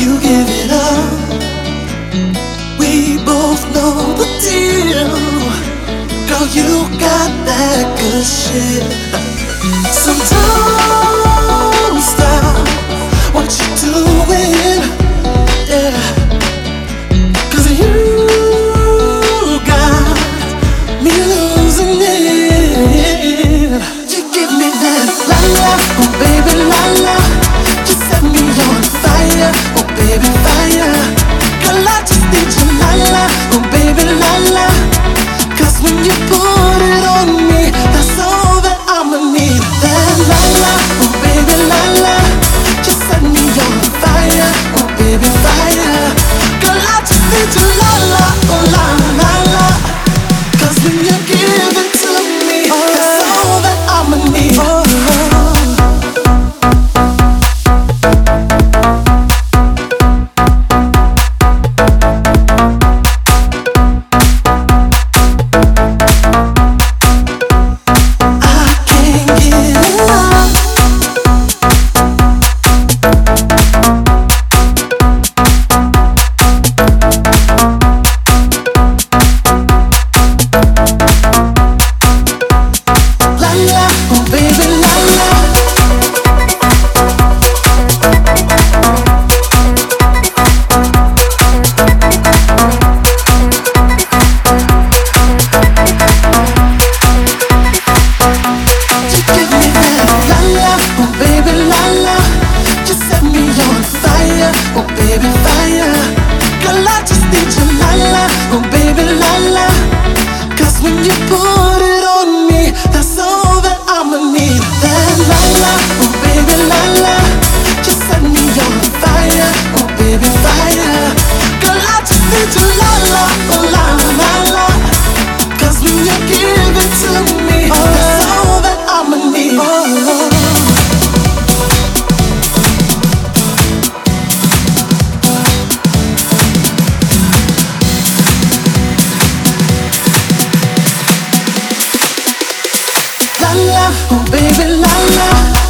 you give it up. We both know the deal. Girl, you got that good shit. So don't stop what you're doing, yeah. 'Cause you got me losing it. You give me that la la, oh baby la la. You set me on fire, oh baby fire. Girl, I just need your la la, oh baby la la. 'Cause when you put it on me, that's all that I'ma need. That la la, oh baby la la. You set me on fire, oh baby fire. Girl, I just need your la la, oh la la la. 'Cause when you give it to me, that's all that I'ma need. La la, oh baby la la.